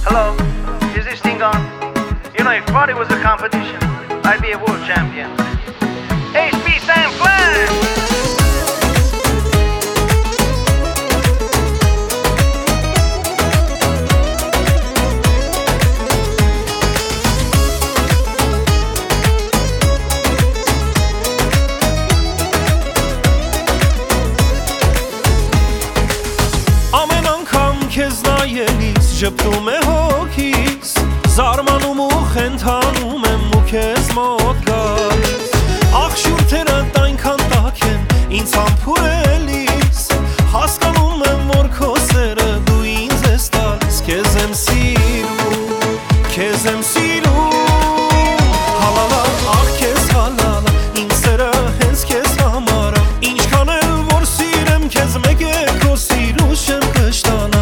Hello, is this thing on? You know, if party was a competition, I'd be a world champion. HP Sam Flash! Քեզ նայելիս ժպտում է հոգիս, զարմանում ու խենթանում եմ ու քեզ մոտ գալիս, աղշուրթերդ այնքան տաք են ինձ համբուրելիս, հասկանում եմ որ քո սերը դու ինձ ես տալիս, քեզ եմ սիրում, քեզ եմ սիրում, հալալա, աղ քեզ հալալա, ինձ սերը հենց քեզ համար է, ինչքան էլ որ սիրեմ քեզ մեկ է քո սիրուշ եմ կշտանա.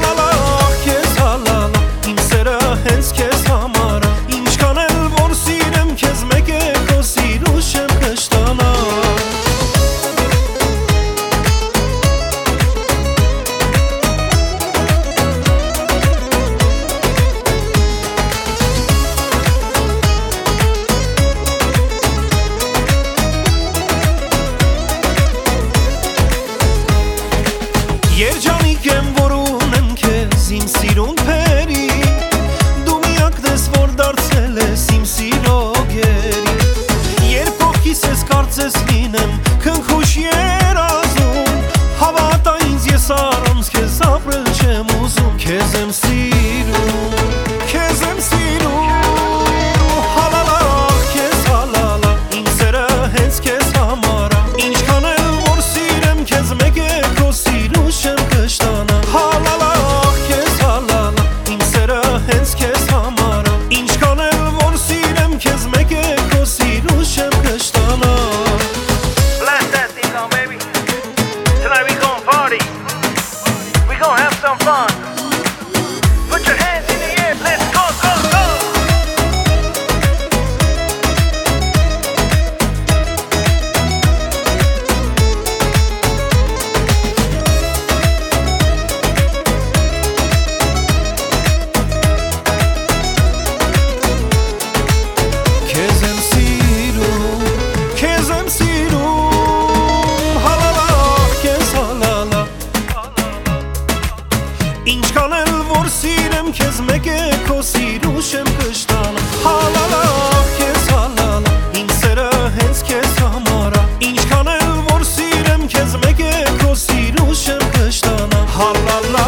Երջանիկ եմ որ ունեմ քեզ իմ սիրուն փերի, դու միակն ես որ դարձել ես իմ սիրո գերի, երբ ողքիս ես կարծես լինեմ քնքուշ երազում, հավատա ինձ ես առանց քեզ ապրել չեմ ուզում, քեզ եմ սիրում, քեզ եմ սիրում, հալալա, քեզ հալալա, ինձ սերը հենց քեզ համար է, ինչքան էլ որ սիրեմ քեզ մեկ է քո սիրուշ եմ կշտանա, հալալա, քեզ հալալա, ինձ սերը հենց քեզ համար է, ինչքան էլ որ սիրեմ քեզ մեկ է քո սիրուշ եմ կշտանա. Blast that thing on, baby. Tonight we gon' party. We gon' have some fun. Put your hands in the air. Let's go, go, go. Քեզ եմ սիրում, քեզ եմ սիրում, հալալա, քեզ հալալա, ինչքան էլ որ սիրեմ քեզ մեկ է քո սիրուշ եմ կշտանա, հալալա, քեզ հալալա, ինձ սերը հենց քեզ համար է, ինչքան էլ որ սիրեմ քեզ մեկ է քո սիրուշ եմ կշտանա, հալալա